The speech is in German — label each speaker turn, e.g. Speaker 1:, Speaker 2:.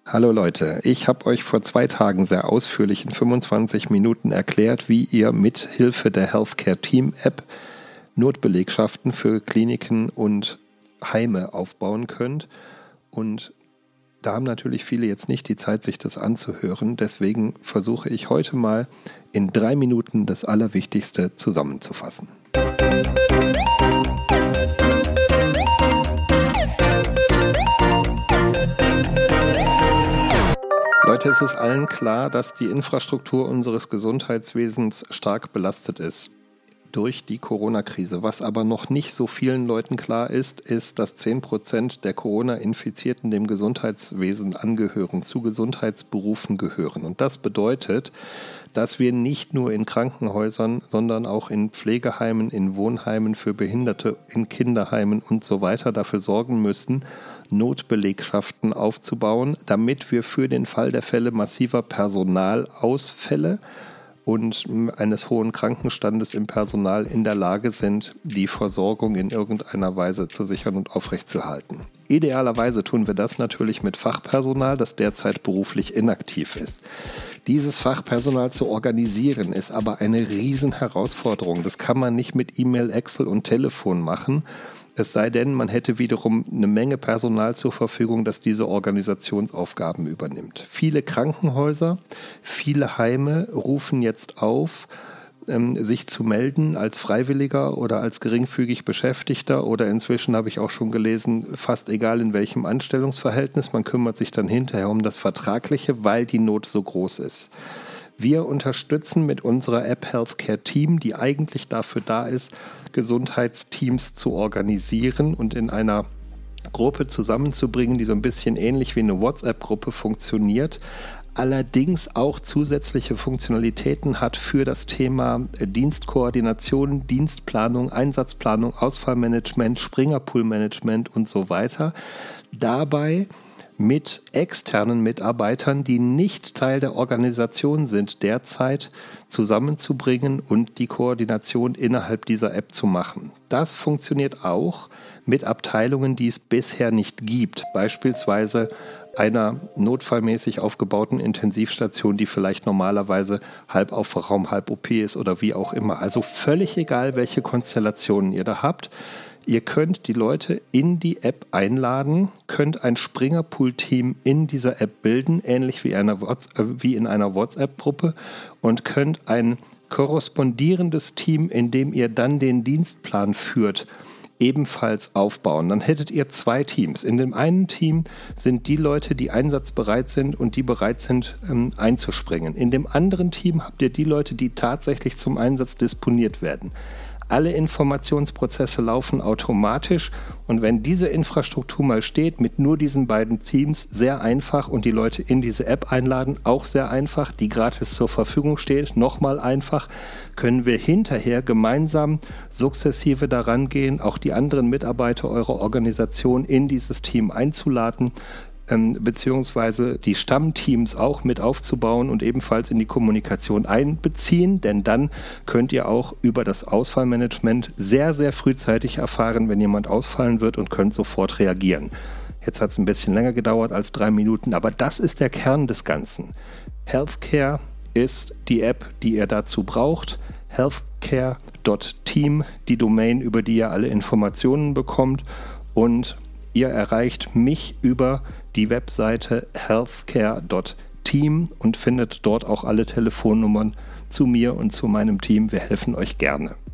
Speaker 1: Hallo Leute, ich habe euch vor 2 Tagen sehr ausführlich in 25 Minuten erklärt, wie ihr mit Hilfe der Healthcare Team App Notbelegschaften für Kliniken und Heime aufbauen könnt. Und da haben natürlich viele jetzt nicht die Zeit, sich das anzuhören. Deswegen versuche ich heute mal in 3 Minuten das Allerwichtigste zusammenzufassen. Leute, es ist allen klar, dass die Infrastruktur unseres Gesundheitswesens stark belastet ist durch die Corona-Krise. Was aber noch nicht so vielen Leuten klar ist, dass 10% der Corona-Infizierten dem Gesundheitswesen angehören, zu Gesundheitsberufen gehören. Und das bedeutet, dass wir nicht nur in Krankenhäusern, sondern auch in Pflegeheimen, in Wohnheimen für Behinderte, in Kinderheimen und so weiter dafür sorgen müssen, Notbelegschaften aufzubauen, damit wir für den Fall der Fälle massiver Personalausfälle und eines hohen Krankenstandes im Personal in der Lage sind, die Versorgung in irgendeiner Weise zu sichern und aufrechtzuerhalten. Idealerweise tun wir das natürlich mit Fachpersonal, das derzeit beruflich inaktiv ist. Dieses Fachpersonal zu organisieren, ist aber eine Riesenherausforderung. Das kann man nicht mit E-Mail, Excel und Telefon machen. Es sei denn, man hätte wiederum eine Menge Personal zur Verfügung, das diese Organisationsaufgaben übernimmt. Viele Krankenhäuser, viele Heime rufen jetzt auf, sich zu melden als Freiwilliger oder als geringfügig Beschäftigter oder inzwischen habe ich auch schon gelesen, fast egal in welchem Anstellungsverhältnis. Man kümmert sich dann hinterher um das Vertragliche, weil die Not so groß ist. Wir unterstützen mit unserer App Healthcare Team, die eigentlich dafür da ist, Gesundheitsteams zu organisieren und in einer Gruppe zusammenzubringen, die so ein bisschen ähnlich wie eine WhatsApp-Gruppe funktioniert, allerdings auch zusätzliche Funktionalitäten hat für das Thema Dienstkoordination, Dienstplanung, Einsatzplanung, Ausfallmanagement, Springerpoolmanagement und so weiter. Dabei mit externen Mitarbeitern, die nicht Teil der Organisation sind, derzeit zusammenzubringen und die Koordination innerhalb dieser App zu machen. Das funktioniert auch mit Abteilungen, die es bisher nicht gibt, beispielsweise einer notfallmäßig aufgebauten Intensivstation, die vielleicht normalerweise halb Aufwachraum, halb OP ist oder wie auch immer. Also völlig egal, welche Konstellationen ihr da habt. Ihr könnt die Leute in die App einladen, könnt ein Springerpool-Team in dieser App bilden, ähnlich wie in einer WhatsApp-Gruppe und könnt ein korrespondierendes Team, in dem ihr dann den Dienstplan führt, ebenfalls aufbauen. Dann hättet ihr 2 Teams. In dem einen Team sind die Leute, die einsatzbereit sind und die bereit sind, einzuspringen. In dem anderen Team habt ihr die Leute, die tatsächlich zum Einsatz disponiert werden. Alle Informationsprozesse laufen automatisch und wenn diese Infrastruktur mal steht, mit nur diesen beiden Teams, sehr einfach und die Leute in diese App einladen, auch sehr einfach, die gratis zur Verfügung steht, nochmal einfach, können wir hinterher gemeinsam sukzessive daran gehen, auch die anderen Mitarbeiter eurer Organisation in dieses Team einzuladen, beziehungsweise die Stammteams auch mit aufzubauen und ebenfalls in die Kommunikation einbeziehen, denn dann könnt ihr auch über das Ausfallmanagement sehr, sehr frühzeitig erfahren, wenn jemand ausfallen wird und könnt sofort reagieren. Jetzt hat es ein bisschen länger gedauert als 3 Minuten, aber das ist der Kern des Ganzen. Healthcare ist die App, die ihr dazu braucht. Healthcare.team, die Domain, über die ihr alle Informationen bekommt und ihr erreicht mich über die Webseite healthcare.team und findet dort auch alle Telefonnummern zu mir und zu meinem Team. Wir helfen euch gerne.